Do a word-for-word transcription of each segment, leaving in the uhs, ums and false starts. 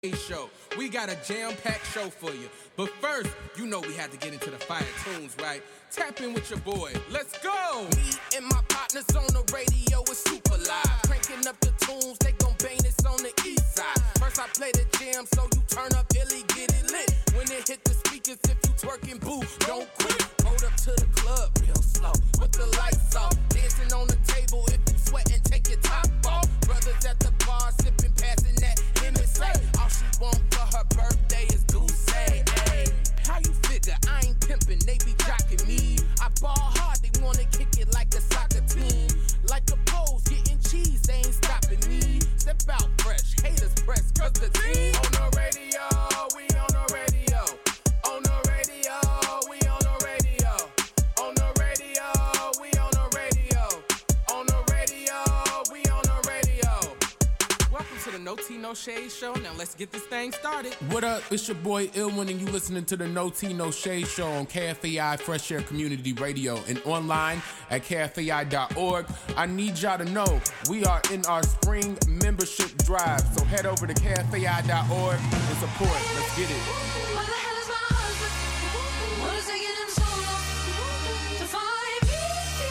Show. We got a jam-packed show for you. But first, you know we had to get into the fire tunes, right? Tap in with your boy. Let's go! Me and my partners on the radio is super live. Cranking up the tunes, they gon' bang this on the east side. First I play the jam, so you turn up illy, get it lit. When it hit the speakers, if you twerking, boo, don't quit. Roll up to the club real slow, with the lights off. Dancing on the table, if you sweatin', take your top off. Brothers at the bar, sipping, passing that M S A. All she want for her birthday is Douce. Ay. How you figure? I ain't pimping, they be jocking me. I ball hard, they wanna kick it like a soccer team. Like a pose, getting cheese, they ain't stopping me. Step out fresh, haters press, cause the team on the radio, we on the radio. On the radio, we on the radio. On the radio, we on the radio. On the radio, we on the radio. Welcome to the No Tea, No Shade Show. Now let's get this thing started. What up? It's your boy Illwin, and you listening to the No Tea, No Shade Show on K F A I Fresh Air Community Radio and online at K F A I dot org. I need y'all to know we are in our spring membership drive, so head over to K F A I dot org and support. Let's get it. What the hell is my husband? What is taking him so long to find me?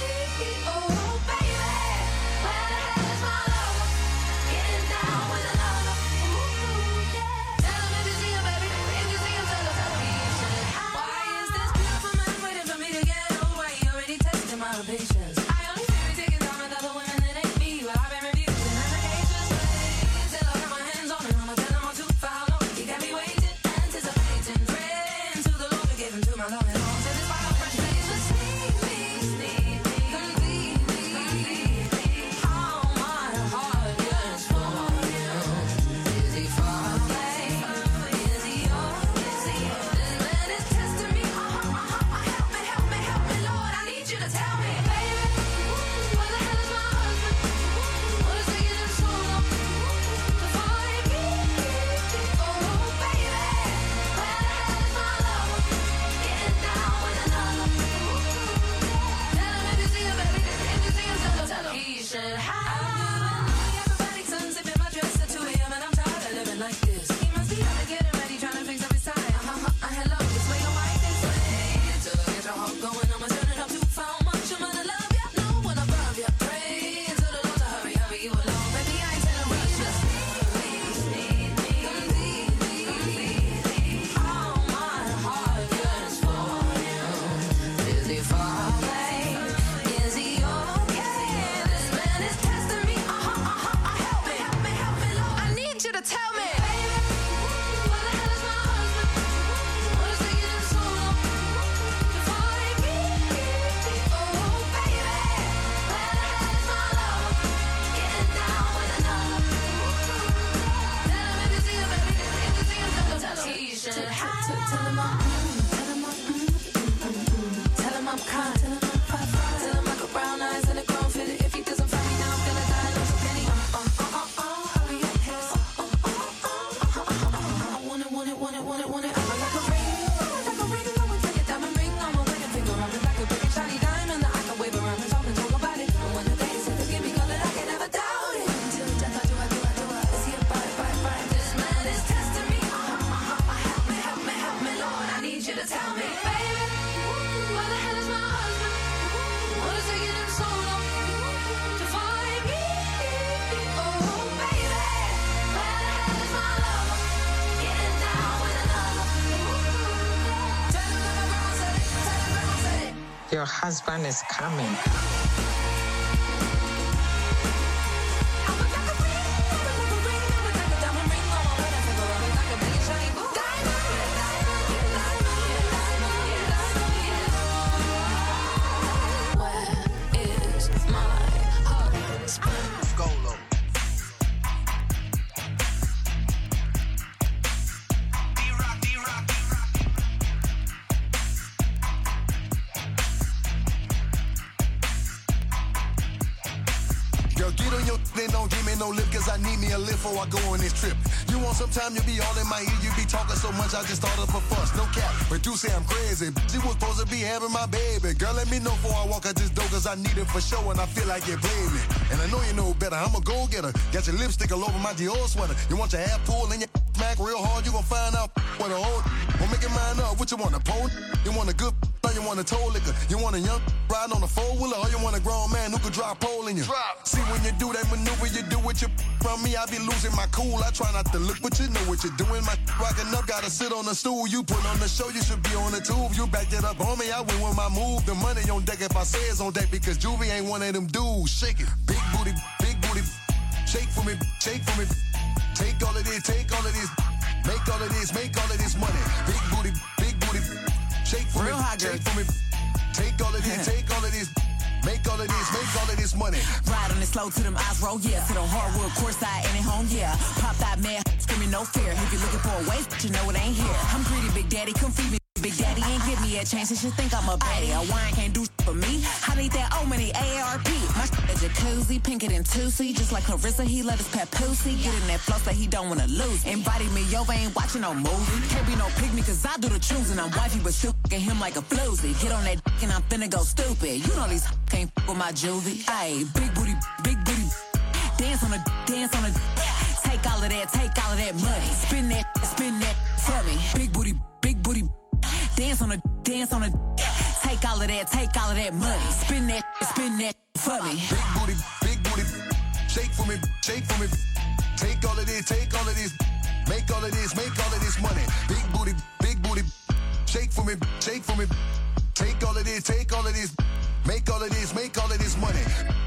Oh, baby, where the hell is my lover? Getting down with another. Ooh, yeah. Tell him if you see him, baby. If you see him, tell him, tell him he should. Why is this beautiful man waiting for me to get over? He already tested my patience. I only see me taking down with other women that ain't me, but I've been refusing applications. Till I got my hands on him, I'ma tell him I'm too foul. He got me waiting, anticipating, praying to the Lord to give him to my love and all. So this why I'm fresh, please just sneak me, sneak me, complete me, complete me. All my heart yearns for you. Is he far away? Is he yours? Is he yours? This man is testing me. Uh-huh, uh-huh. Help me, help me, help me, Lord. I need you to tell me, baby, where the hell is my husband? What is taking him so long to find me? Oh, baby, where the hell is my lover? Getting down with another. Tell him if you see him, baby. If you see him, tell him, tell him he should have. Acrobatic sons up in my dress at two a.m. and I'm tired of living like this. He must be out there getting ready, trying to fix up his tie. Uh-huh, uh, hello, this way your wife is way. To get your heart going, I'ma turn it up too far. Much I'm gonna love ya, no one above ya. Pray to the Lord to hurry, hurry you along. Baby, I ain't telling rush, just please, need me, complete me, complete me. All my heart yearns for you. Is he far away? Is he okay? This man is testing me. Uh-huh, uh-huh, uh, help me, help me, help me, Lord. I need you to tell me, baby, where the hell is my husband? What is taking him so long to find me? Oh, baby, where the hell is my lover? Getting down with another. Tell him if you see him, baby. If you see him, tell him, tell him he should have. Tell him I'm, tell him I'm, tell him I'm kind. Tell him I'm fine, fine. Tell him I got brown eyes and a grown fit. If he doesn't find me now, I'm gonna die. Lose a penny. Uh, uh, uh, uh, uh. Hurry up, yes. Uh, uh, uh, uh, uh, uh, uh. I want it, want it, want it, want it, want it. I'm like a ring, like a ring. I would take a diamond ring on my wedding finger. I'm like a big shiny diamond that I can wave around and talk and talk about it. And when the day is to give me color, I can never doubt it. Until death, I do, I do, I do. I see it, bye, bye, bye. This man is testing me. Uh-huh, uh-huh. Help me, help me, help me, Lord. I need you to tell me, baby, where the hell is my husband? What is taking him so long to find me? Oh, baby, where the hell is my lover? Getting down with another. Tell him that my grandma said it. Tell him grandma said it. Your husband is coming. I would like a ring, I would like a ring, I would like a diamond ring on my wedding finger. I would like a big shiny boo. Diamond, diamond, diamond, diamond. Where is my husband? Skolo. D-Rock, D-Rock. Girl, get on your then don't give me no lip, cause I need me a lift before I go on this trip. You want some time, you be all in my ear, you be talking so much, I just started up a fuss, no cap. But you say I'm crazy, she was supposed to be having my baby. Girl, let me know before I walk out this door, cause I need it for sure, and I feel like you play me. And I know you know better, I'm a go-getter. Got your lipstick all over my Dior sweater. You want your hair pulled and your smack real hard, you gon' find out what a old. Well, make your mind up. What you want, a pole? You want a good? Or you want a toll liquor? You want a young riding on a four wheeler? Or you want a grown man who could drop pole in you? Drop. See when you do that maneuver, you do what you from me. I be losing my cool. I try not to look, but you know what you're doing. My rocking up, gotta sit on the stool. You put on the show, you should be on the tube. You backed it up on me. I win with my move. The money on deck if I say it's on deck because Juvie ain't one of them dudes. Shake it, big booty, big booty. Shake for me, shake for me. Take all of this, take all of this. Make all of this, make all of this money. Big booty, big booty. Shake for Real me, hot girl. shake for me. Take all of this, take all of this. Make all of this, make all of this money. Ride on it slow to them eyes roll, yeah. Sit on hardwood, courtside, and at home, yeah. Pop that man, screaming no fear. If you're looking for a waist, you know it ain't here. I'm greedy, Big Daddy, come feed me. Big Daddy ain't give me a chance, and she think I'm a baddie. A wine can't do shit for me. I need that old money A A R P. My shit a jacuzzi, pinker than Tootsie. Just like Carissa, he let us pet pussy. Get in that flow so he don't wanna lose. Invited me over, ain't watching no movie. Can't be no pygmy, cause I do the choosing. I'm wifey, but still f***ing him like a floozy. Get on that dick and I'm finna go stupid. You know these f- can't f*** with my juvie. Ayy, big booty, big booty. Dance on the, dance on the. Take all of that, take all of that money. Spin that, spin that for me. Big booty, big booty. Dance on the, dance on the. Take all of that, take all of that money. Spin that, spin that for me. Big booty, big booty. Shake for me, shake for me. Take all of this, take all of this. Make all of this, make all of this money. Big booty, big booty. Shake for me, shake for me. Take all of this, take all of this. Make all of this, make all of this money.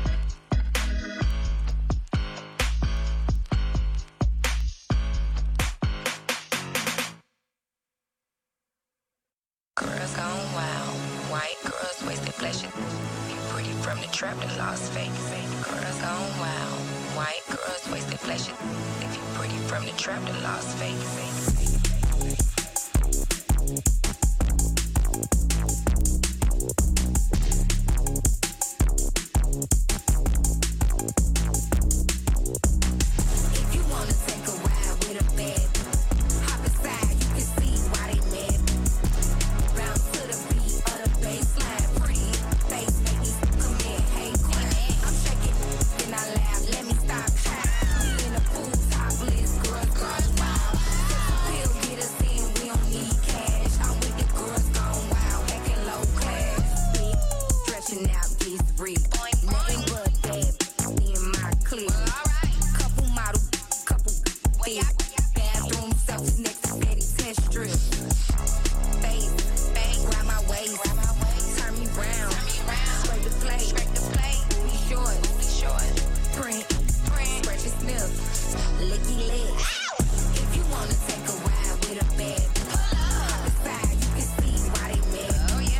Girls gone wild, white girls wasted pleasure. You pretty from the trap to Las Vegas. Girls gone wild, white girls wasted pleasure. If you pretty from the trap to Las Vegas. If you wanna take a ride with a bad, hop aside, you can see why they mad. Bounce to the beat of the baseline, pretty face make me come in, hey queen. I'm shaking, and I laugh, let me stop trying. We in the pool, topless, girls, girls, wild. Pill get us in, we don't need cash. I'm with the girls gone wild, acting low class. Big, stretching out this rig, nothing but that in my clip. Couple model, couple big, bathroom selfies next to Betty test strip. Face, face, grab my waist, turn me round, scrape the plate, booty short, print, scratch your sniff, licky leg. If you wanna take a ride with a bad, hop aside, you can see why they mad.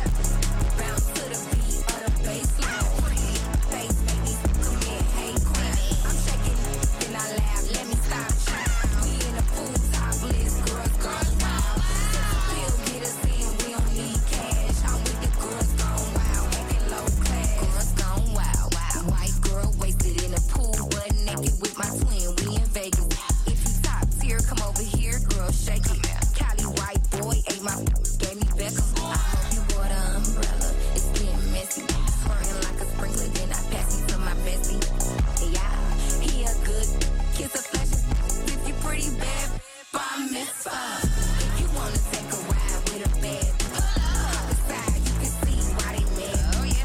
Bounce to the beat of the baseline, pretty face make me come in, hey queen. I'm shaking, then I laugh, let me stop trying. We in the pool, topless, girls, girls, wild. Pill get us in, we don't need cash. I'm with the girls gone wild, acting low class. Girls gone wild, wild. White girl wasted in the pool, butt naked with my twin. We in Vegas. If you top tier, come over here, girl, shake it. Cali white boy ate my gave me Beckham. I hope you bought an umbrella. It's getting messy. Spraying like a sprinkler, then I pass it to my bestie. Yeah, he a good kiss a flash. If you pretty bad, bar mitzvah. If you wanna take a ride with a bad, hop aside, you can see why they mad.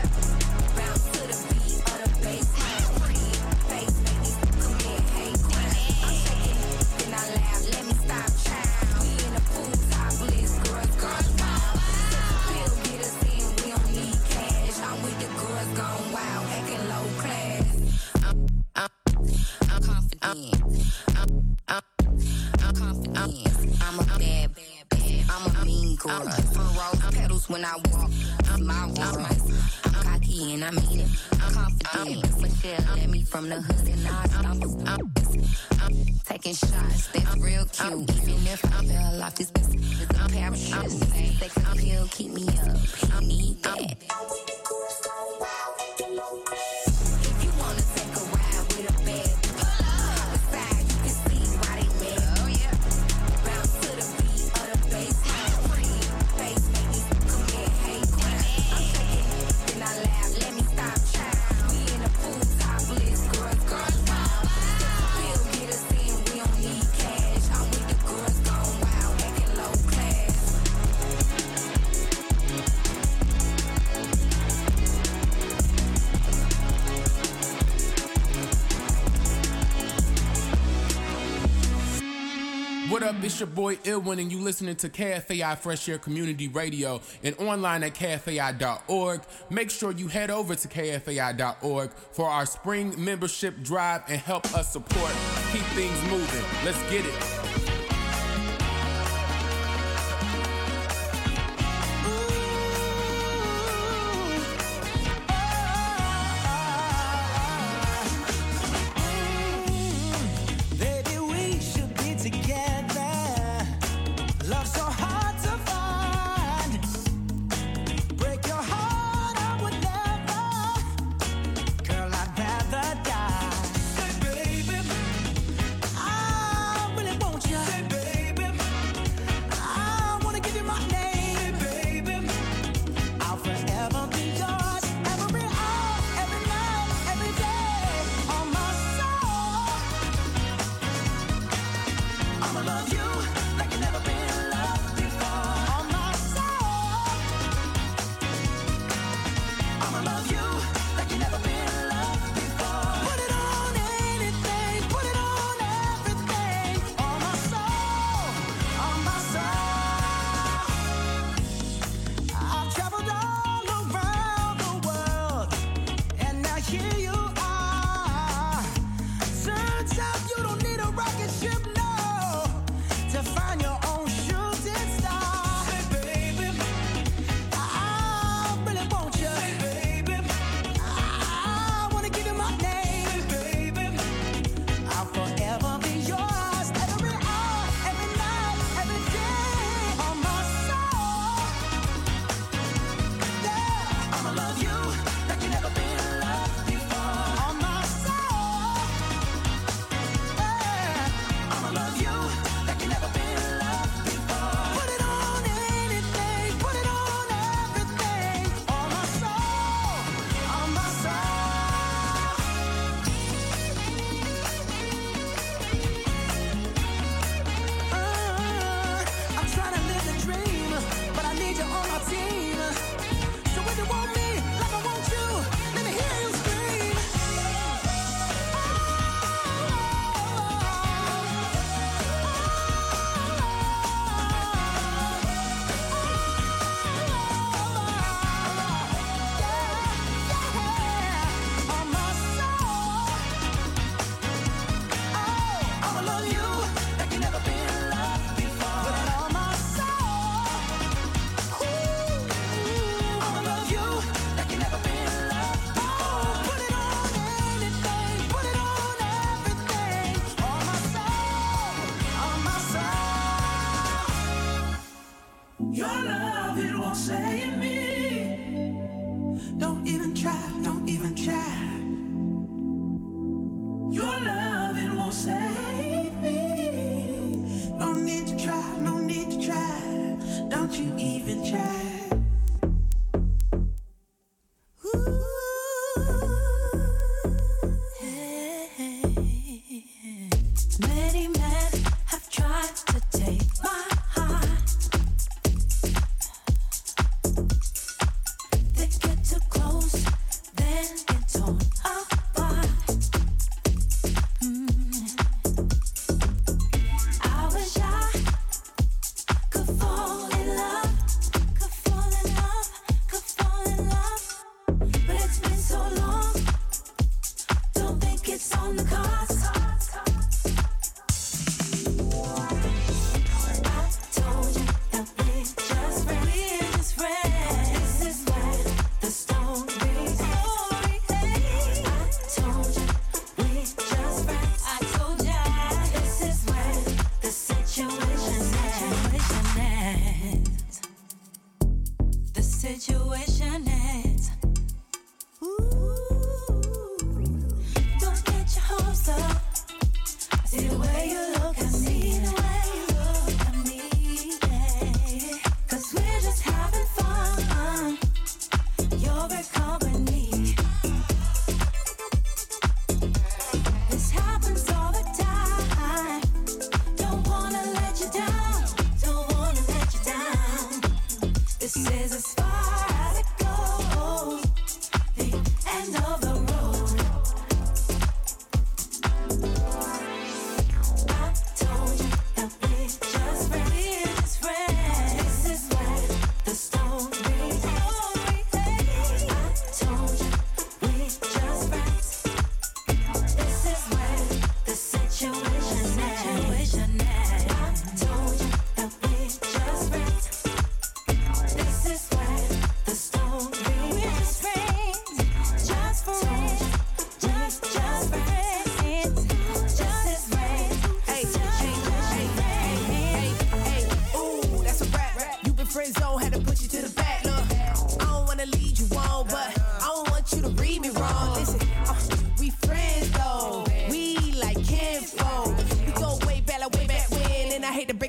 Bounce to the beat of the baseline, pretty face make me come in, hey queen. I'm shaking, then I laugh, let me stop trying. We in the pool, topless, girls, girls, wild. Pill get us in, we don't need cash. I'm with the girls gone wild, acting low class. I'm, I'm, I'm confident. I'm, I'm, I'm confident. I'm a bad, bad, bad. I'm a mean girl. Front row pedals when I walk. I'm my voice. I'm cocky and I mean it. I'm confident. Michelle let me from the hood and I stomp it. I'm, I'm taking shots. That's real cute. Even if I fell off this bitch, it's a parachute. Sex appeal keep me up. He need that. If you wanna take a ride with a bad, hop aside, you can see why they mad. Bounce to the beat of the baseline, pretty face make me come in, hey queen. I'm shaking, then I laugh, let me stop trying. We in the pool, topless, girls, girls, wild. Pill get us in, we don't need cash. I'm with the girls What up, it's your boy Illwin, and you listening to K F A I Fresh Air Community Radio and online at K F A I dot org. Make sure you head over to K F A I dot org for our spring membership drive and help us support, keep things moving. Let's get it. I wish I could fall in love, could fall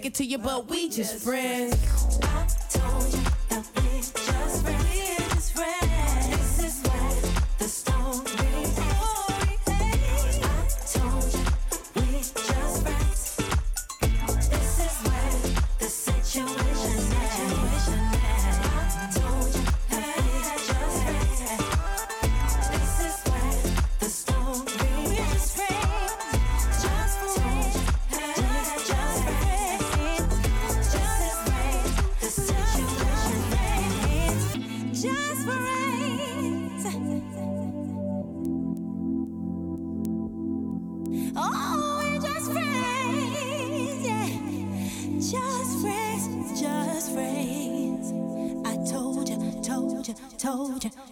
it to you, but we just friends. I told you that we just friends. We just friends. This is where the story ends. I told you we just friends. This is where the situation ends. I told you that we just friends. This is where the story ends. We just friends. Just friends. Just, just friends. This is where the situation ends. Just friends. Oh, we're just friends, yeah. Just friends, just friends. I told you, told you, told you.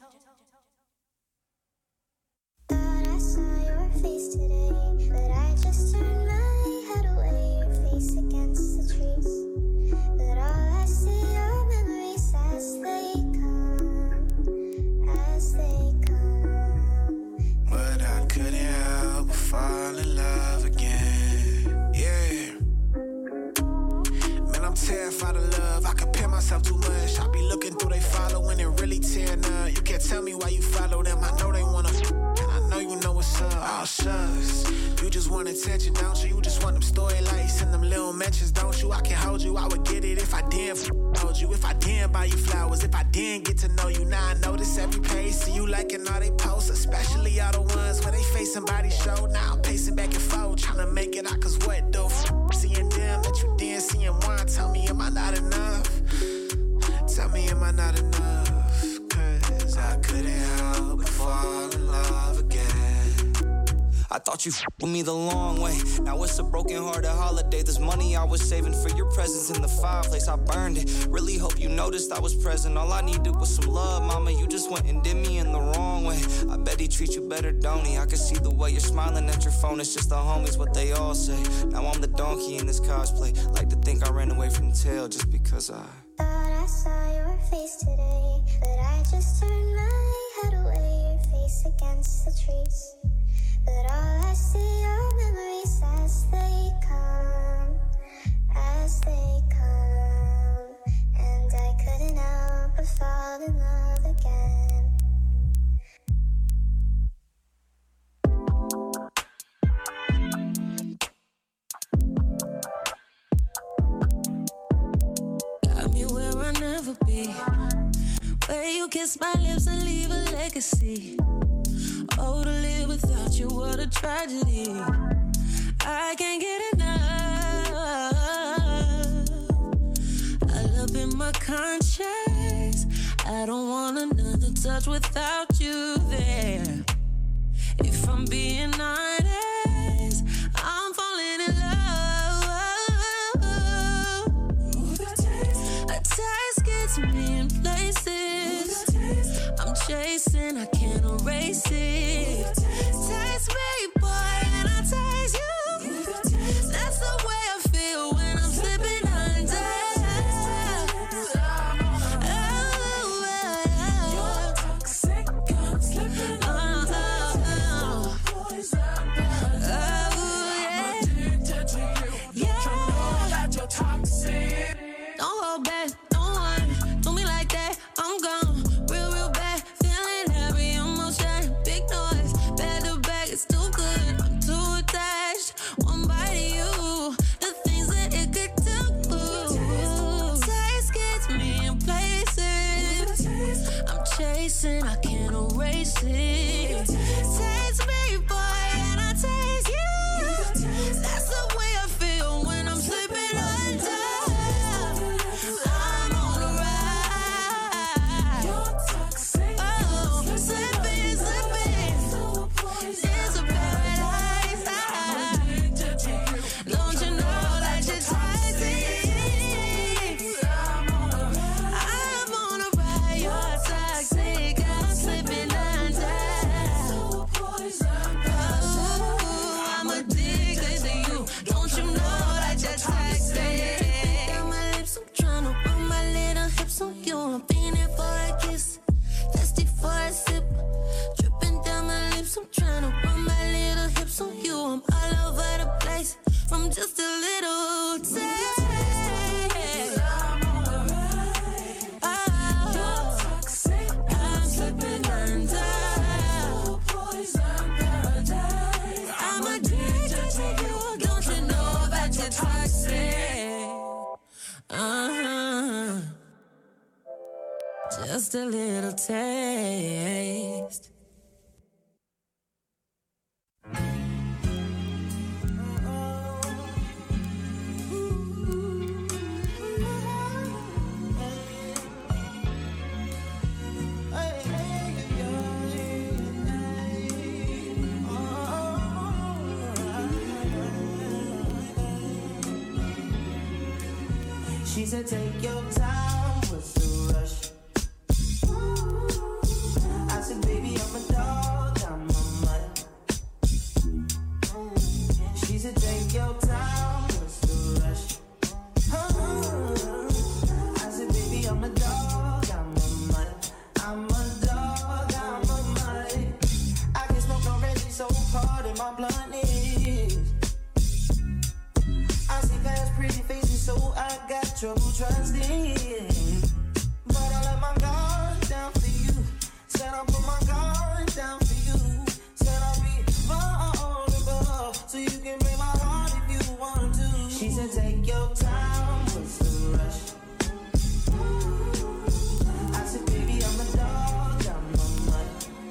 Thought I saw your face today, but I just turned my head away. Your face against the trees, but all I see are memories as they come, as they come. But I couldn't help but fall in love again. Yeah. Man, I'm terrified of love. I compare myself too much. I be looking through they following and really tearing up. You can't tell me why you follow them. I know they wanna f- and I know you know what's up. Oh, shucks. You just want attention, don't you? You just want them story lights and them little mentions, don't you? I can hold you. I would get it if I didn't f- hold you. If I didn't buy you flowers. If I didn't get to know you. Now I notice every page. See you liking all they posts. Especially all the ones where they face somebody show. Now I'm pacing back and forth. Trying to make it out. Cause what the f- seeing them that you didn't see in one. Tell me, am I not enough? Tell me, am I not enough? Cause I couldn't help but fall in love again. I thought you f- with me the long way. Now it's a broken hearted holiday. This money I was saving for your presence in the fireplace, I burned it. Really hope you noticed I was present. All I needed was some love, mama. You just went and did me in the wrong way. I bet he treat you better, don't he? I can see the way you're smiling at your phone. It's just the homies, what they all say. Now I'm the donkey in this cosplay. Like to think I ran away from the tail just because I Thought I saw your face today, but I just turned my head away. Your face against the trees, but all I see are memories as they come, as they come, and I couldn't help but fall in love again. Got me where I'll never be, where you kiss my lips and leave a legacy. Oh, to live without you, what a tragedy. I can't get enough. I love in my conscience. I don't want another touch without you there. If I'm being honest, I'm falling in love. A taste gets me in places I'm chasing, I can't erase it. Taste me, boy, and I taste you. That's the way I feel when I'm slipping under. You're toxic, I'm slipping under. Oh, yeah. I'm addicted to you. Yeah. You know that you're toxic. Don't hold back, don't want, do me like that, I'm gone. Real, real bad, feeling every emotion. Big no Just a little taste. She said, take your time, what's the rush? I said, baby, I'm a dog, I'm a mutt. She said, take your time, what's the rush? I said, baby, I'm a dog, I'm a mutt. I'm a dog, I'm a mutt. I can smoke already, so hard in my blunt is. I see past pretty faces, so I got trouble trusting. But I let my guard down for you. Said I'll put my guard down for you. Said I'll be vulnerable, so you can break my heart if you want to. She said, take your time, what's the rush? I said, baby, I'm a dog, I'm a mutt.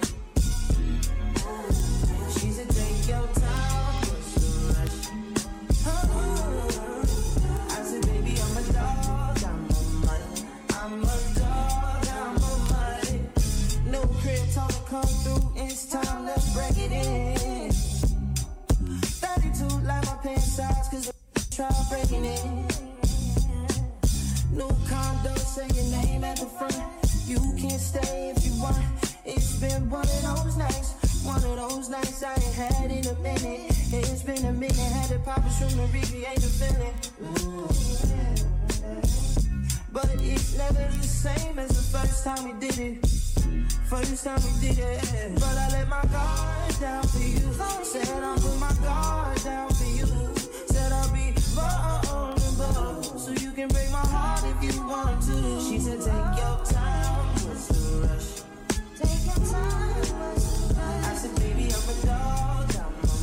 She said, take your time, what's the rush? I said, baby, I'm a dog, I'm a mutt. I'm a dog, I'm a mutt. No crib talk come through, it's time to break it in. thirty-two like my pants size, cause I try breaking it. New condo, say your name at the front. You can stay if you want. It's been one of those nights, one of those nights I ain't had in a minute. It's been a minute, had to pop a shroom to recreate the feeling. But it's never the same as the first time we did it. First time we did it. But I let my guard down for you. Said I'll put my guard down for you. Said I'll be vulnerable, so you can break my heart if you want to. She said, take your time, what's the rush? Take your time, what's the rush? I said, baby, I'm a dog, I'm a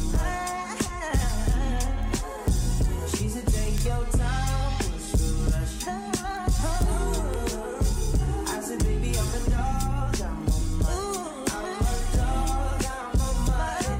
mutt. She said, take your time, what's the rush? I said, baby, I'm a dog, I'm a mutt. I'm a dog, I'm a mutt.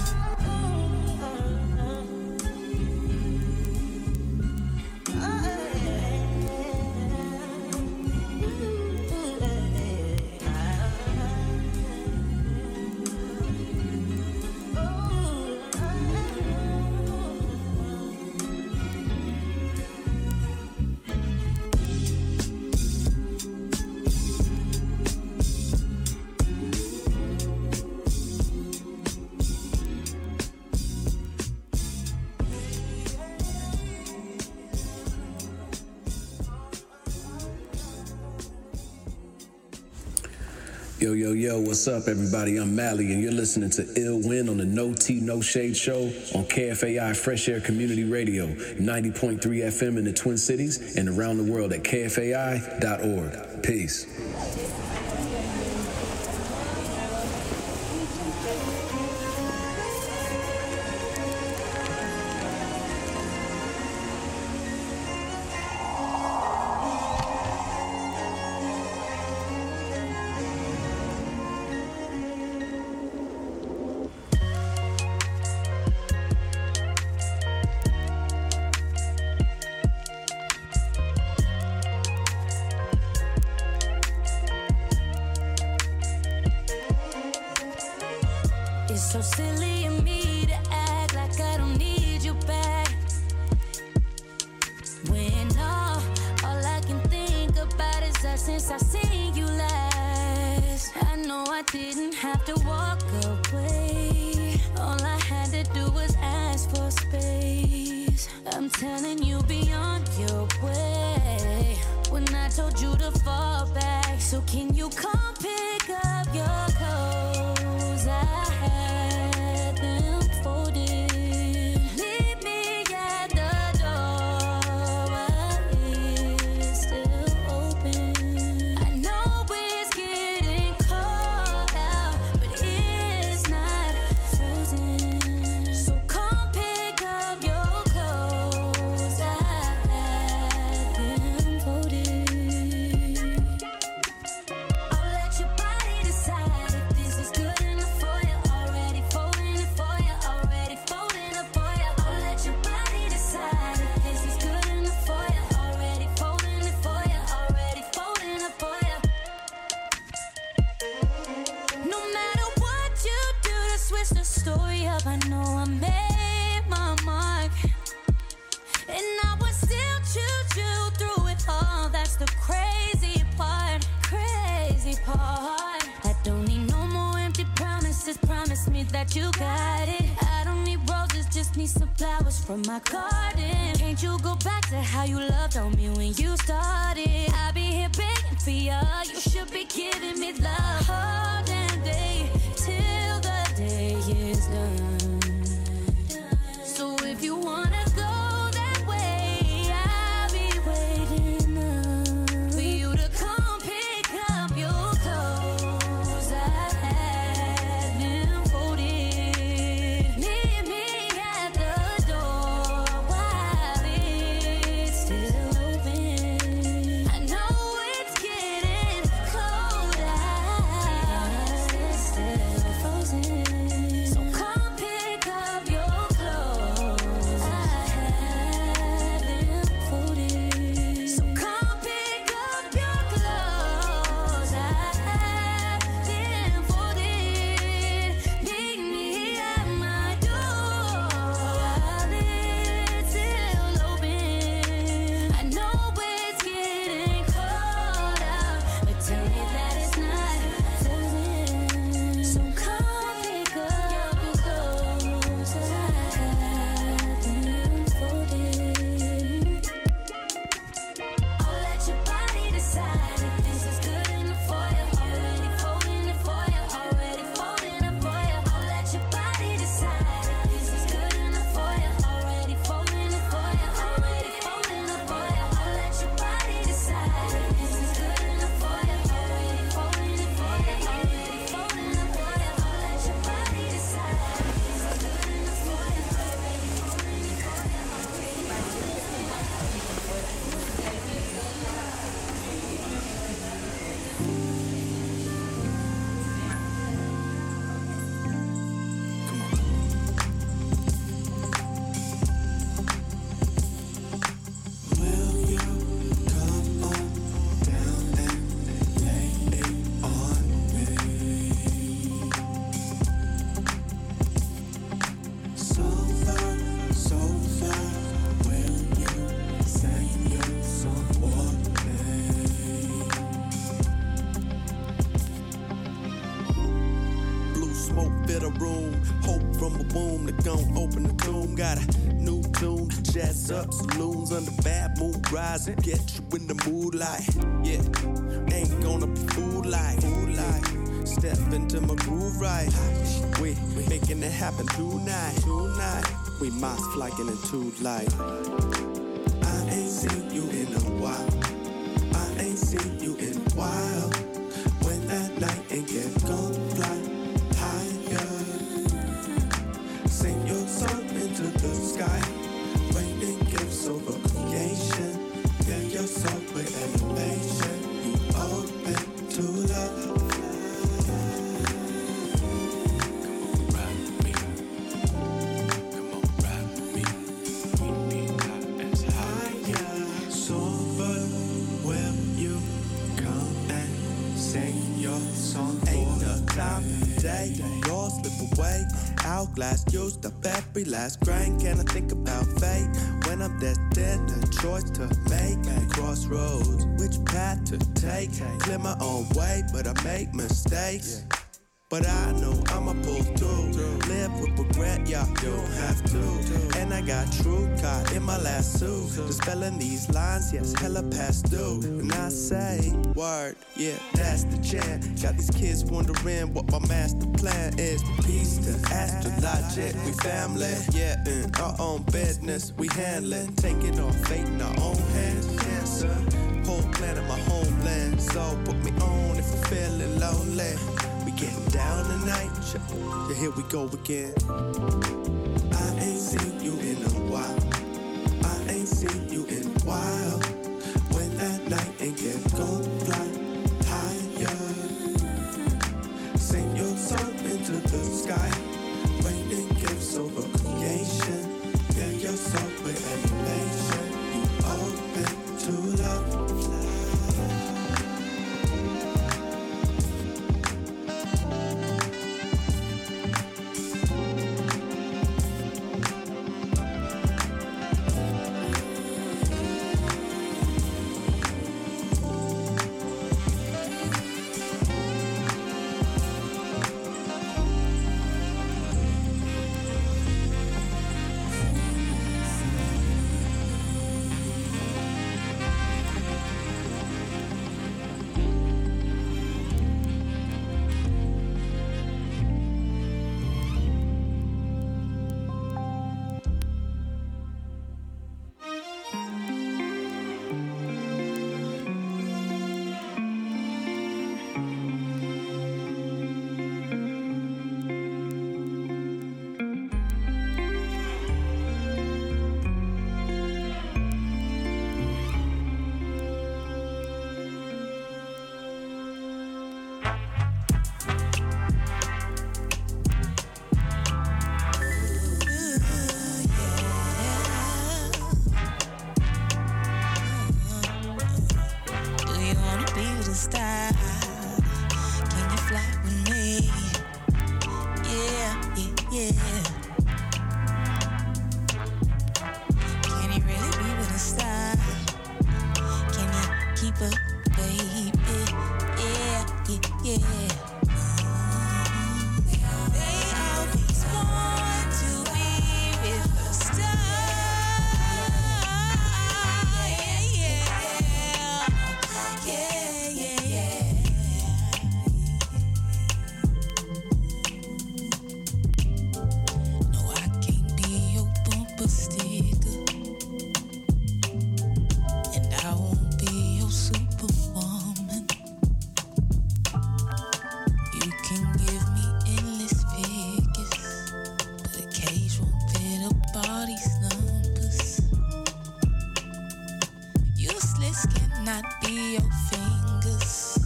Yo, yo, yo, what's up, everybody? I'm Mally, and you're listening to Ill Win on the No Tea, No Shade show on K F A I Fresh Air Community Radio, ninety point three F M in the Twin Cities and around the world at K F A I dot org. Peace. It's so silly of me to act like I don't need you back. When all, all I can think about is that since I seen you last. I know I didn't have to walk away. All I had to do was ask for space. I'm telling you, be on your way. When I told you to fall back, so can you come pick up your clothes? I had them folded. Leave me at the door while it's still open. I know it's getting cold out, but it's not frozen. So come pick up your clothes. I had but you got it. I don't need roses, just need some flowers from my garden. Can't you go back to how you loved on me when you started? I'll be here begging for you. You should be giving me love all damn day till the day is done. So if you wanna go that way, I'll be waiting up for you to come pick up your clothes. I had them folded. Meet me at the door while it's still open. I know it's getting cold out. It's still frozen. So come pick up your clothes. I have them folded. So come pick up your clothes. I have them folded. Meet me at my door while it's still open. I know it's getting cold out, but tell me that it's not frozen. So come pick up your clothes. I have them folded. I'll let your body decide if this is good enough for you. Already folding it for you. Already folding it for you. I'll let your body decide if this is good enough for you. Already folding it for you. Already folding it for you. I'll let your body decide if this is good enough for you. Already folding it for you. Already folding it for you. I'll let your body decide if this is good enough for you. Already folding it for you. So far, so far, will you say you're someone? Blue smoke fill the room. Hope from a womb that gon' open the tomb. Got a new tune to jazz up. Saloons under bad moon rising. Get you in the mood like, yeah. Ain't gonna be fooled like, fooled like. Step into my groove right. We making it happen tonight, tonight. We moss flying into light. I ain't seen you in a while. I ain't seen you in a while. When that nightingale gon' fly higher, sing your song into the sky. Raining gifts over creation. Fill your soul with elevation. You open to love. Sober, will you come and sing your song? Ain't no time today. Yours slip away. Hourglass used up every last grain. Can I think about fate when I'm destined? A choice to make. Crossroads, which path to take? Clear my own way, but I make mistakes. But I know I'ma pull through. Live with regret, y'all don't have to. And I got truth caught in my last suit. Dispelling these lines, yes, hella past due. And I say, word, yeah, that's the jam. Got these kids wondering what my master plan is. Peace to astrologic, we family. Yeah, in our own business, we handling. Taking on fate in our own hands. Cancer, whole planet, my homeland. So put me on if you're feeling lonely. We getting down tonight, yeah, here we go again. I ain't seen you in a while. I ain't seen you in a while. When that nightingale gon' fly higher, sing your song into the sky. Raining gifts over creation. Fill your soul with elevation. You open to love. style. Can you fly with me? Yeah, yeah, yeah. Can you really be with a style? Can you keep up, baby? Yeah, yeah, yeah. They always want to be with a star. Yeah, yeah, yeah, yeah, yeah. No, I can't be your bumper sticker, and I won't be your superwoman. You can give me endless figures, but a cage won't fit up all these numbers. Useless cannot be your fingers,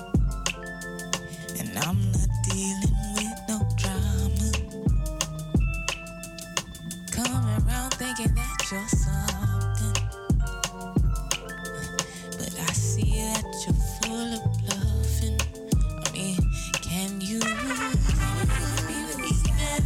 and I'm not dealing with no drama. Come around thinking that you're something, but I see that you're full of bluffing. I mean, can you even be?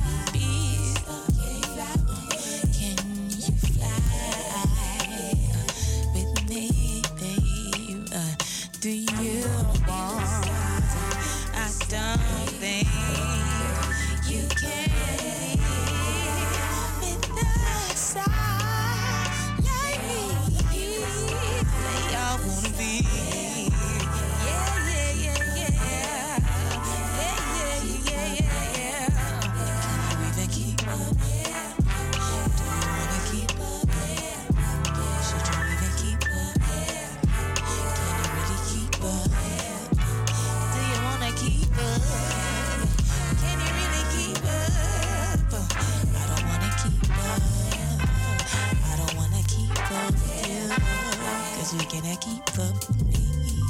Can you fly with me, babe? Uh, do you want? I don't think you can with the side like me. They all wanna be. Yeah, yeah, yeah, yeah. Yeah, yeah, yeah, yeah, yeah. Can you even keep up? Do you wanna keep up? Should you even keep up? Can you really keep up? Do you wanna keep up? Can you really keep up? I don't wanna keep up. I don't wanna keep up with you, 'cause you cannot keep up with me.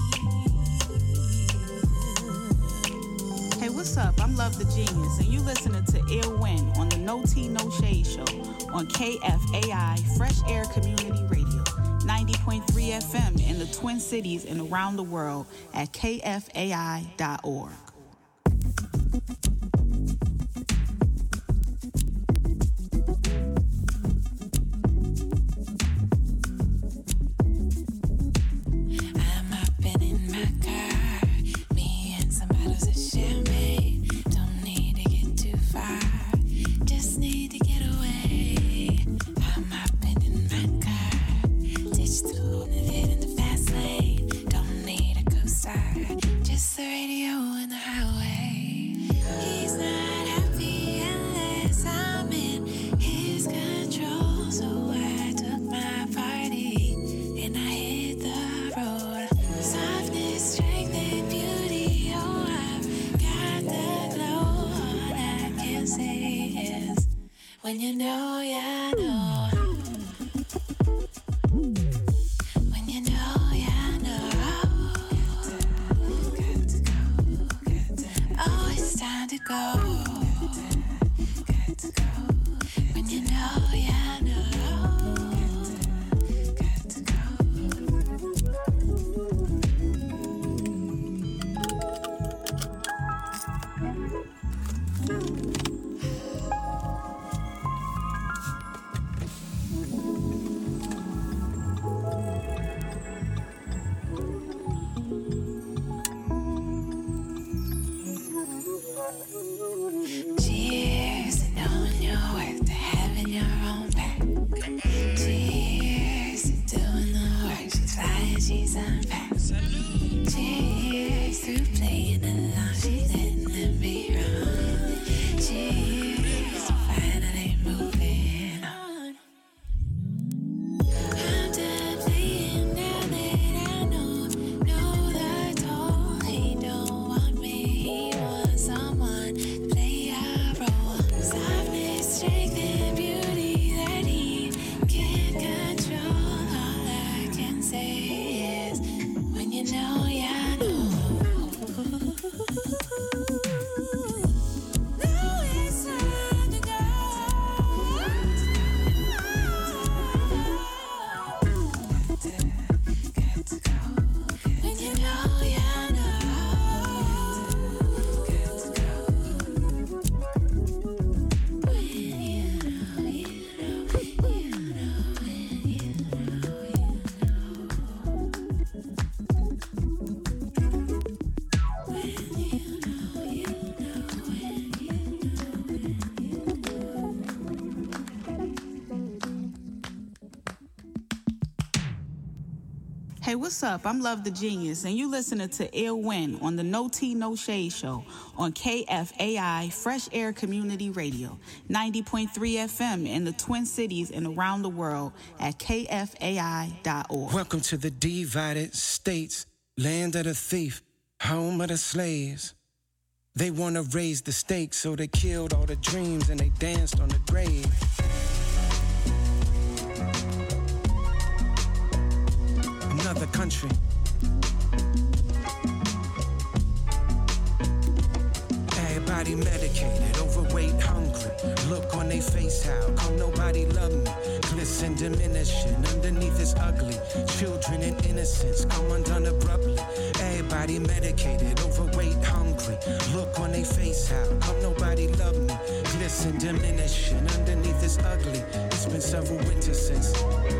Hey, what's up? I'm Love the Genius, and you listening to Ill Win on the No Tea, No Shade show on K F A I Fresh Air Community Radio, ninety point three F M in the Twin Cities and around the world at K F A I dot org. I'm hopping in my car, me and some bottles of champagne. Don't need to get too far, just need to get away. I'm hopping in my car, ditch the road and head in the fast lane. Don't need a co-star, just the radio and the highway. He's not happy unless I'm in his control, so I took my party and I hit the road. Softness, strength, and beauty, oh, I've got the glow. All I can say is, when you know, you know. When you know, you know. Oh, it's time to go. When you know, you know. Cheers to knowing your worth, to having your own back. Cheers to doing the work, she's flying, she's unpacked. Cheers to playing along, she's letting them be wrong. Cheers to finally moving on. I'm done playing now that I know, know the toll. He don't want me, he wants someone to play a role. Softness, strength, and beauty that he can't control. All I can say is, when you know, you know. Hey, what's up? I'm Love the Genius, and you listening to Ill Win on the No Tea, No Shade show on K F A I Fresh Air Community Radio, ninety point three F M in the Twin Cities and around the world at K F A I dot org. Welcome to the divided states, land of the thief, home of the slaves. They want to raise the stakes, so they killed all the dreams and they danced on the grave. Another country. Everybody medicated, overweight, hungry. Look on their face, how come nobody love me? Glisten, diminishing, underneath is ugly. Children in innocence come undone abruptly. Everybody medicated, overweight, hungry. Look on their face, how come nobody love me? Glisten, diminishing, underneath is ugly. It's been several winters since.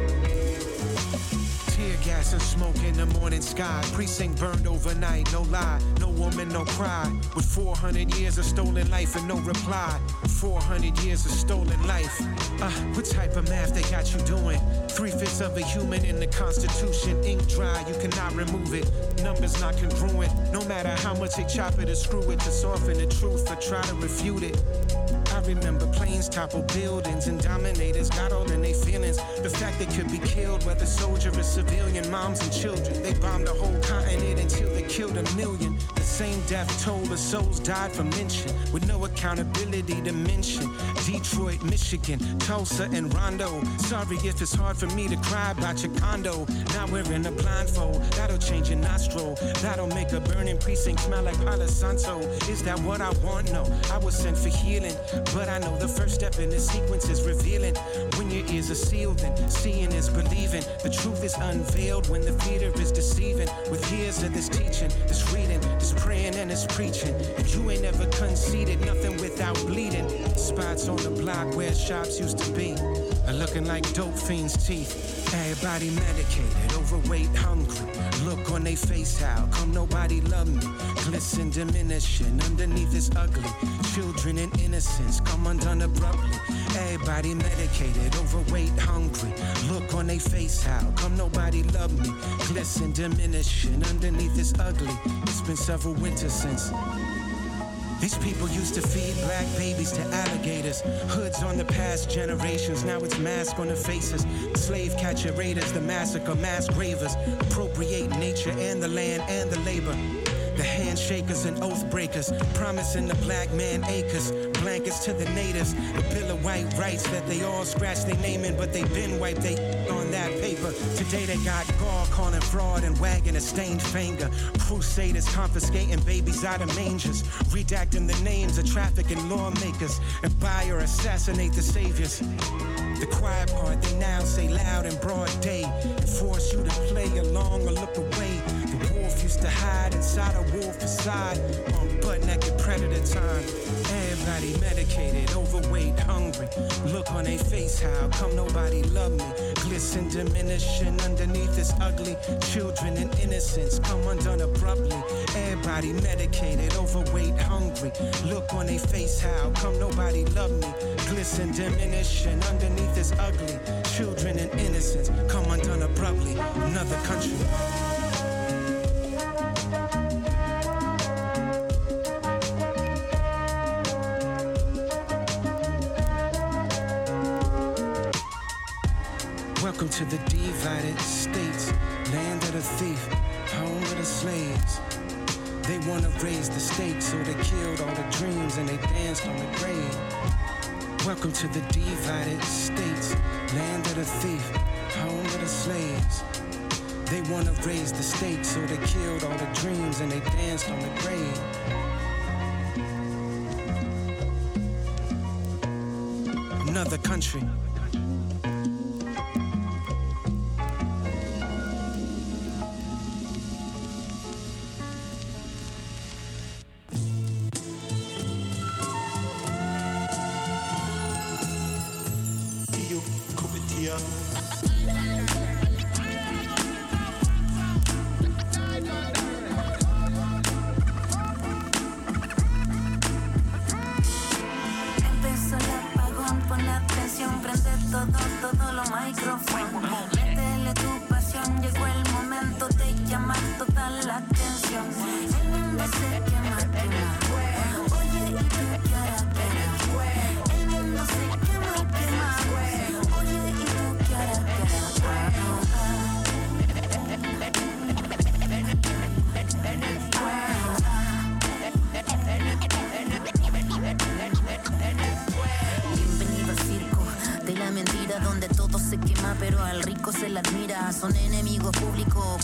Tear gas and smoke in the morning sky. Precinct burned overnight, no lie. No woman, no cry. With four hundred years of stolen life and no reply. four hundred years of stolen life. Uh, what type of math they got you doing? Three-fifths of a human in the Constitution. Ink dry, you cannot remove it. Numbers not congruent. No matter how much they chop it or screw it to soften the truth or try to refute it. I remember planes topple buildings and dominators got all in their feelings. The fact they could be killed, whether soldier or civilian, moms and children. They bombed the whole continent until they killed a million. The same death toll of souls died from lynching, with no accountability to mention. Detroit, Michigan, Tulsa, and Rondo. Sorry if it's hard for me to cry about your condo. Now we're in a blindfold, that'll change your nostril. That'll make a burning precinct smell like Palo Santo. Is that what I want? No, I was sent for healing. But I know the first step in the sequence is revealing. When your ears are sealed, then seeing is believing. The truth is unveiled when the feeder is deceiving. With years of this teaching, this reading, this praying and this preaching. And you ain't ever conceded nothing without bleeding. Spots on the block where shops used to be are looking like dope fiends' teeth. Everybody medicated, overweight, hungry. Look on they face, how come nobody love me? Glisten, diminishing, underneath is ugly. Children in innocence come undone abruptly. Everybody medicated, overweight, hungry. Look on they face, how come nobody love me? Glisten, diminishing, underneath is ugly. It's been several winters since. These people used to feed black babies to alligators. Hoods on the past generations, now it's mask on the faces. Slave catcher raiders, the massacre, mass gravers. Appropriate nature and the land and the labor. The handshakers and oath breakers, promising the black man acres, blankets to the natives, the Bill of White Rights that they all scratch their name in, but they been wiped they on that paper. Today they got gall calling fraud and wagging a stained finger. Crusaders confiscating babies out of mangers, redacting the names of trafficking lawmakers, and buy or assassinate the saviors. The quiet part they now say loud in broad day, and force you to play along or look away. The wolf used to hide inside a wolf facade on butt-naked predator time. Everybody medicated, overweight, hungry. Look on their face, how come nobody love me? Glisten, diminishing, underneath is ugly. Children in innocence come undone abruptly. Everybody medicated, overweight, hungry. Look on their face, how come nobody love me? Glisten, diminishing, underneath is ugly. Children in innocence come undone abruptly. Another country. Welcome to the divided states, land of the thief, home of the slaves. They wanna raise the stakes, so they killed all the dreams and they danced on the grave. Welcome to the divided states, land of the thief, home of the slaves. They wanna raise the stakes, so they killed all the dreams and they danced on the grave. Another country. Empezó el apagón, pon atención, prende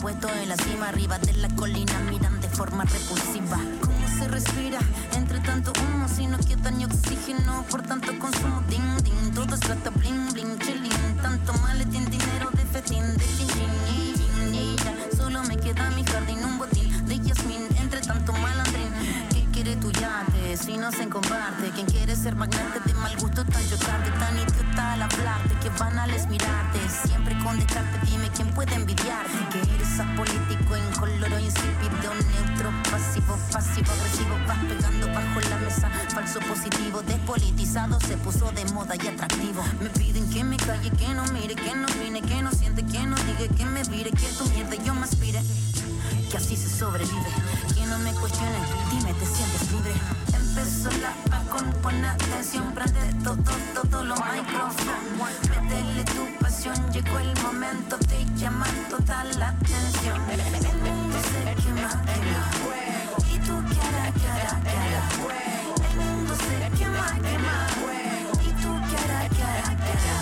puesto en la cima, arriba de la colina miran de forma repulsiva. ¿Cómo se respira entre tanto humo si no queda ni oxígeno por tanto consumo? Ding, ding, todo es plata, bling, bling, chilling. Tanto maletín, dinero de festín, de chin, chin, y, y, y ya. Solo me queda mi jardín, un botín de yasmín entre tanto malandrín. ¿Qué quiere tu yate si no se comparte? ¿Quién quiere ser magnate de mal gusto tan chocante? Tan idiota al hablarte que banal es mirarte. Siempre con descarte, dime quién puede envidiarte. Que eres apolítico, incoloro, insípido, neutro, pasivo, pasivo, agresivo. Vas pegando bajo la mesa, falso positivo, despolitizado, se puso de moda y atractivo. Me piden que me calle, que no mire, que no vine, que no siente, que no diga, que me vire, que tu mierda yo me aspire. Que así se sobrevive, que no me cuestione, dime, ¿te sientes libre? Empezó la paz con buena atención, prende todo, todo lo micrófono. Métele tu pasión, llegó el momento de llamar toda la atención. El mundo se quema, quema, y tú cara, cara, cara. El mundo se quema, quema, y tú cara, cara, cara.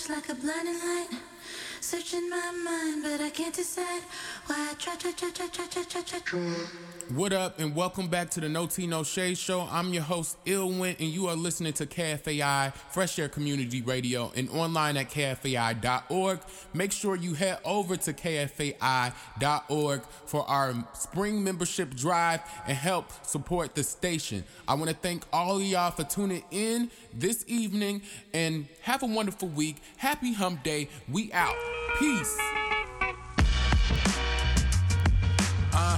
flash like a blinding light. Searching my mind, but I can't decide why I try, try, try, try, try, try, try, try, try. What up, and welcome back to the No Tea No Shade Show. I'm your host, Ilwin, and you are listening to K F A I, Fresh Air Community Radio, and online at K F A I dot org. Make sure you head over to K F A I dot org for our spring membership drive and help support the station. I want to thank all of y'all for tuning in this evening, and have a wonderful week. Happy Hump Day. We out. Peace. Uh,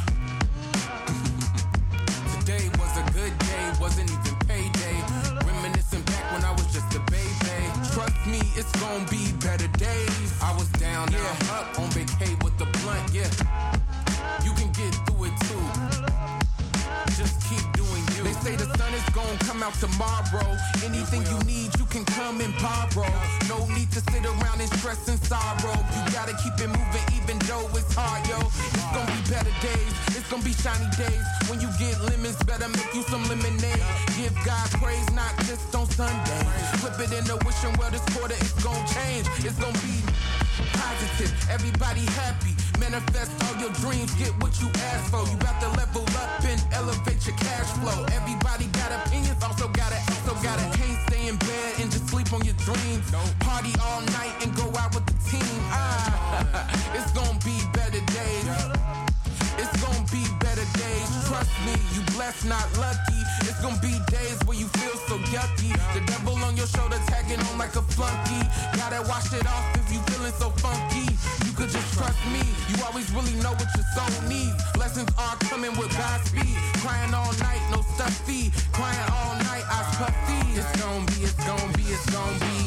today was a good day, wasn't even payday. Reminiscing back when I was just a baby. Trust me, it's gonna be better days. I was down, yeah, up on vacay with the blunt, yeah. You can get through it too. Just keep doing you. They say the sun is gonna come out tomorrow. Anything you need, you can come and borrow. No need to sit around and stress and sorrow. You gotta keep it moving even though it's hard, yo. It's gonna be better days, it's gonna be shiny days. When you get lemons, better make you some lemonade. Give God praise, not just on Sunday. Flip it in the wishing well this quarter it's gonna change. It's gonna be positive, everybody happy. Manifest all your dreams, get what you ask for. You got to level up and elevate your cash flow. Everybody got opinions, also gotta, also gotta. Can't stay in bed and just sleep on your dreams. Party all night and go out with the team. Ah, it's gonna be better days. It's gonna be better days. Trust me, you blessed, not lucky. It's gonna be days where you feel so yucky. The devil on your shoulder tagging on like a flunky. Gotta wash it off if you feeling so funky. You could just trust me. You always really know what your soul needs. Blessings are coming with Godspeed. Crying all night, no stuffy. Crying all night, I was puffy. It's gonna be, it's gonna be, it's gonna be.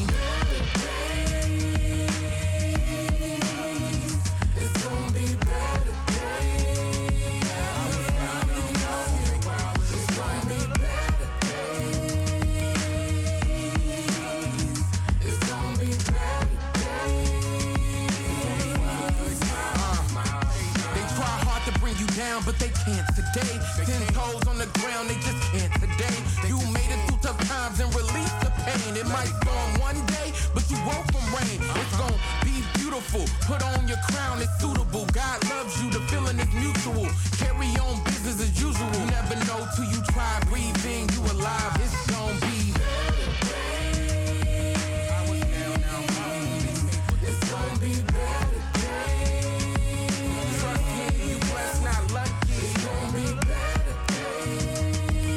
It's gonna be better days. It's gonna be better days. It's gonna be better days. Uh, they try hard to bring you down, but they can't today. Ten toes on the ground, they just can't today. You made it through tough times and released the pain. It might storm one day, but you woke from rain. It's gonna be beautiful. Put on your crown, it's suitable. God loves you, the feeling is mutual. Carry on business as usual. You never know till you try breathing. You alive, it's gonna be better days. It's gonna be better days. Trust me, you blessed, not lucky. It's gonna be better days.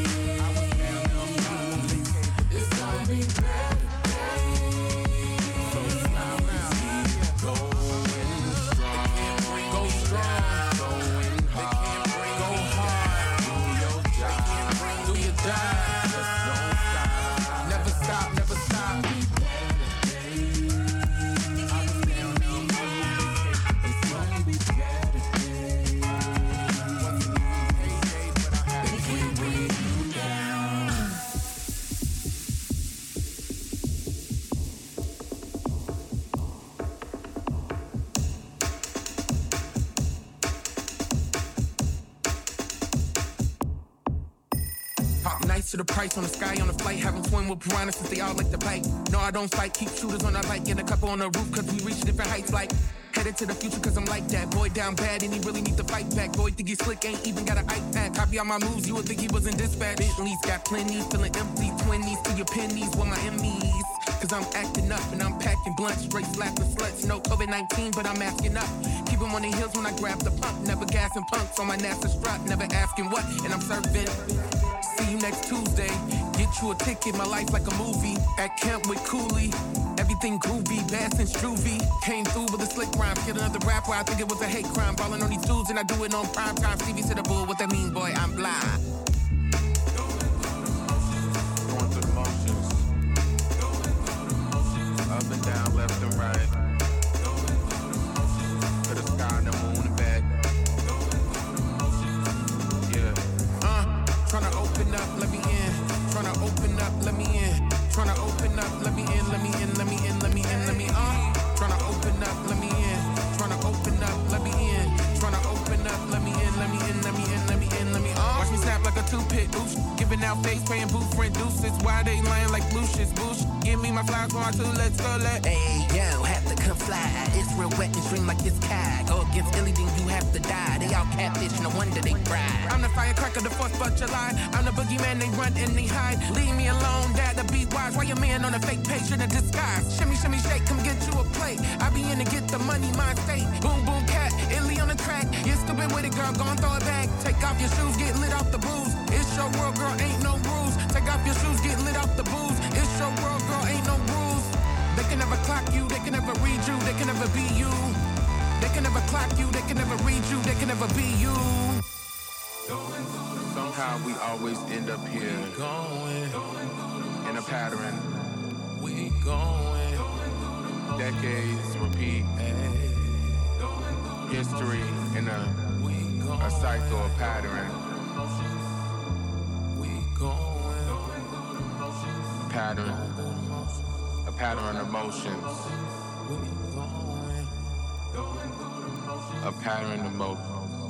It's gonna be better days. So smile now. Going strong. Go strong. Going hard. Go hard. Do your job. Do your job. Just don't stop. Never stop. Never stop. It's gonna be better days. Wasn't even payday, but I had to bring you down. Pop nice to the price on the sky on the flight. Haven't swim with piranhas since they all like to bite. No, I don't fight. Keep shooters on our bike. Get a couple on the roof cause we reach different heights like. Headed to the future cause I'm like that. Boy down bad and he really need to fight back. Boy think he's slick, ain't even got an iPad. Copy all my moves, you would think he was in dispatch. Bentley's got plenty, feeling empty. Twenties to your pennies with my Emmys. Cause I'm acting up and I'm packing blunts. Straight slapping sluts. No COVID nineteen, but I'm asking up. Keep him on the heels when I grab the pump. Never gassing punks on my NASA strut. Never asking what, and I'm serving. See you next Tuesday. Get you a ticket, my life like a movie. At camp with Cooley. Everything groovy, bass and Struvy. Came through with a slick rhyme. Get another rapper, I think it was a hate crime. Ballin' on these dudes and I do it on prime time. Stevie to the bull, what that mean, boy? I'm blind. Going through the motions. Up and down, left and right. To the sky and the moon and back. Yeah. Uh, tryna open up, let me in. Tryna open up, let me in. Tryna open up, let me in, let me in, let me in, let me in, let me uh. Tryna open up, let me in. Tryna open up, let me in. Tryna open up, let me in, let me in, let me in, let me in, let me uh. Watch me snap like a toothpick, oops. Giving out face, praying boo friend deuces. Why they lying like Lucius? Bush, give me my flowers, my two, let's go, let. Hey, yo, have to come fly. It's real wet and stream like it's Kai. Go against Illy, then you have to die. They all catfish, no wonder they cry. I'm the firecracker, the fourth of July. I'm the boogeyman, they run and they hide. Leave me alone, dad, to be wise. Why your man on a fake page in a disguise? Shimmy, shimmy, shake, come get you a plate. I be in to get the money, my state. Boom, boom, cat, Illy on the track. You're stupid with it, girl, go and throw it back. Take off your shoes, get lit off the booze. It's your world, girl, ain't no rules. Take off your shoes, get lit off the booze. It's your world, girl, ain't no rules. They can never clock you, they can never read you, they can never be you. They can never clock you, they can never read you, they can never be you. Somehow we always end up here, going in a pattern. We going, decades repeat, history in a, a cycle, a pattern. We going, pattern, a pattern of emotions. A pattern of emotions.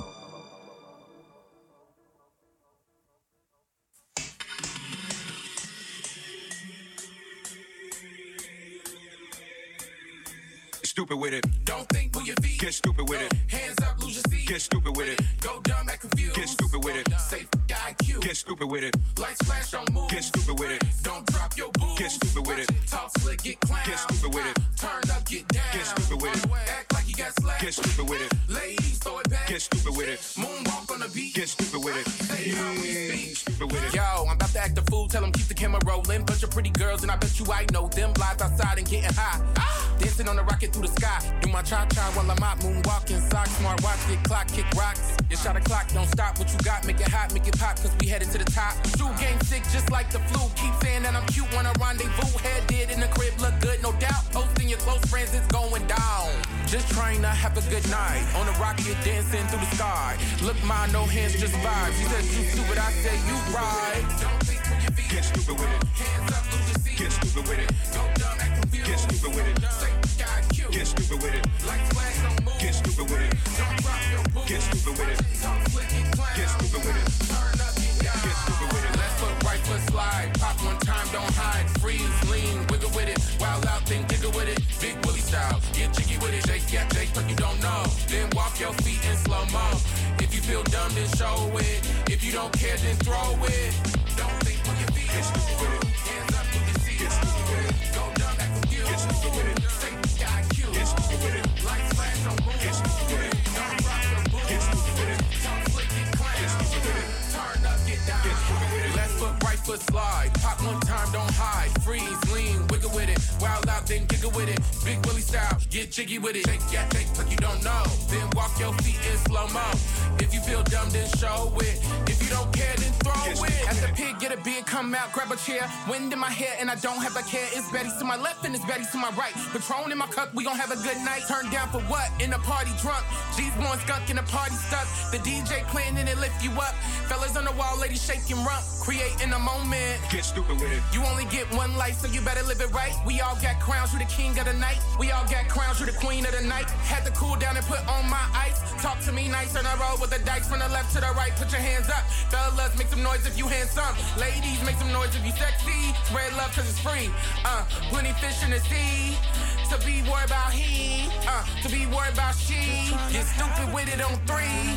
Stupid with it. Don't think, move your feet. Get stupid with it. Hands up, lose your seat. Get stupid with it. Go dumb, act confused. Get stupid with it. Say I Q. Get stupid with it. Lights flash, don't move. Get stupid with it. Don't drop your boots. Get stupid with it. Talk slick, get clown. Get stupid with it. Turn up, get down. Get stupid with it. Act like you got slapped. Get stupid with it. Ladies, throw it back. Get stupid with it. Moonwalk on the beat. Get stupid with it. Say how we speak. Stupid with it. Yo, I'm about to act a fool, tell them keep the camera rolling. Bunch of pretty girls, and I bet you I know them. Live outside and getting high. Dancing on the rocket through the sky. Do my cha-cha while I'm out moonwalking. Socks, smart watch, get clock, kick rocks. Your shot of clock, don't stop what you got. Make it hot, make it pop, cause we headed to the top. Shoe game sick, just like the flu. Keep saying that I'm cute, wanna rendezvous. Head did in the crib, look good, no doubt. Posting your close friends, it's going down. Just trying to have a good night. On the rocket, dancing through the sky. Look, ma, no hands, just vibes. You said you stupid, I said you right. Don't think with your feet. Get stupid with it. Hands up, lose your seat. Get stupid with it. Go dumb, act confused. Get stupid with it. Say I Q. Get stupid with it. Lights flash, don't move. Get stupid with it. Don't drop your boots. Get stupid with it. Talk slick, get clown. Get stupid with it. Turn up, get down. Get stupid with it. Left foot, right foot, slide. Pop one time, don't hide. Freeze, lean, wiggle with it. Wild out, then giggle with it. Big Willie style, get jiggy with it. Shake, yeah, shake like you don't know. Then walk your feet in slow mo. If you feel dumb, then show it. If you don't care, then throw it. Don't think with your feet. Get stupid with it. Hands up, lose your seat. Get stupid with it. Go dumb, act confused. Get stupid with it. Say I Q. Get stupid with it. Lights flash, don't move. Get stupid with it. Don't drop your boots. Get stupid with it. Talk slick, get clown. Get stupid with it. Turn up, get down. Get stupid with it. Left foot, right foot, slide. Pop one time, don't hide. Freeze, lean, wiggle with it. Wild out, then giggle with it. Big Willie style, get jiggy with it. Shake, yeah, shake like you don't know. Then walk your feet in slow mo. If you feel dumb, then show it. If you don't care, then throw it. At the pig, get a beer, come out, grab a chair. Wind in my hair, and I don't have a care. It's Betty to my left, and it's Betty to my right. Patron in my cup, we gon' have a good night. Turn down for what? In the party drunk. G's born skunk in the party stuck. The D J playing and it lift you up. Fellas on the wall, ladies shaking rump. Creating a moment. Get stupid with it. You only get one life, so you better live it right. We all got crowns, you the king of the night. We all got crowns, you the queen of the night. Had to cool down and put on my ice. Talk to me nice, and I roll with the dice from the left to the right. Put your hands up. Fellas, make some noise if you handsome. Ladies, make some noise if you sexy. Spread love cause it's free. Uh, plenty fish in the sea. To be worried about he. Uh, to be worried about she. Get stupid with it on three.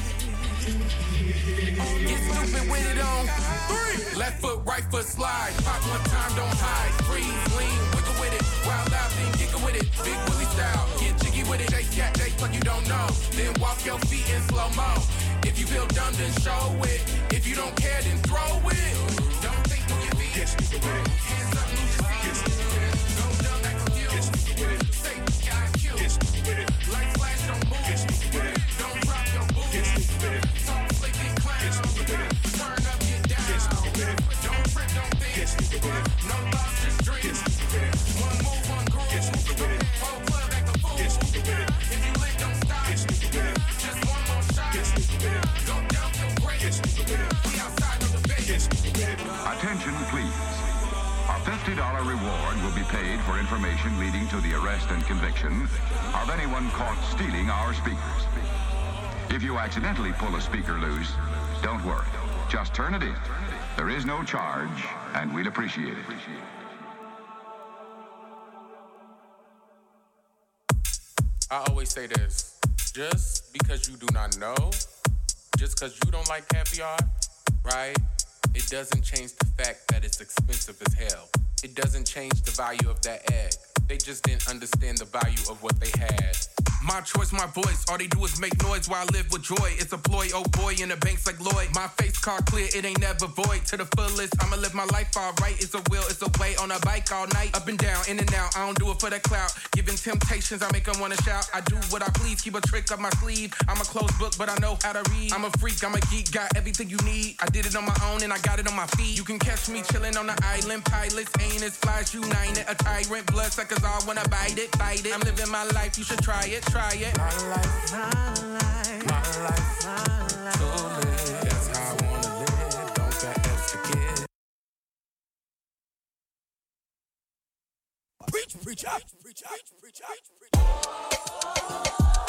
Get stupid with it on three. Left foot, right foot, slide. Pop one time, don't hide. Freeze, lean, wiggle with it. Wild out, then giggle with it. Big Willie style, get jiggy with it. Shake, yeah, shake like you don't know. Then walk your feet in slow mo. If you feel dumb, then show it. If you don't care, then throw it. Don't think with your feet. Get stupid with it. Hands up, lose your seat. Get stupid with it. Go dumb, act confused. Get stupid with it. Say I Q. Get stupid with it. Lights flash, don't move. Get stupid with it. Don't drop your boots. Get stupid with it. Talk slick, get clown. Get stupid with it. Turn up, get down. Get stupid with it. Don't trip, don't think. Get stupid with it. No loss, just dream. Get stupid with it. One move, one groove. Get stupid with it. Whole club act a fool. Get stupid with it. If you lit, don't stop. Get stupid with it. Just one more shot. Get stupid with it. Go down, feel great. Get stupid with it. We outside of the base. Get stupid with it. Attention, please. A fifty dollar reward will be paid for information leading to the arrest and conviction of anyone caught stealing our speakers. If you accidentally pull a speaker loose, don't worry. Just turn it in. There is no charge, and we'd appreciate it. I always say this, just because you do not know, just because you don't like caviar, right? It doesn't change the fact that it's expensive as hell. It doesn't change the value of that egg. They just didn't understand the value of what they had. My choice, my voice, all they do is make noise while I live with joy. It's a ploy, oh boy, in the banks like Lloyd. My face card clear, it ain't never void. To the fullest, I'ma live my life all right. It's a will, it's a way, on a bike all night. Up and down, in and out, I don't do it for the clout. Giving temptations, I make them wanna shout. I do what I please, keep a trick up my sleeve. I'm a closed book, but I know how to read. I'm a freak, I'm a geek, got everything you need. I did it on my own and I got it on my feet. You can catch me chilling on the island. Pilots, ain't as flies united. A tyrant, bloodsuckers all wanna bite it, bite it. I'm living my life, you should try it, try it. My life, my life, my life, my life. So live, that's how I wanna live. Don't fat forget. Preach, preach, preach, preach, preach, preach, preach.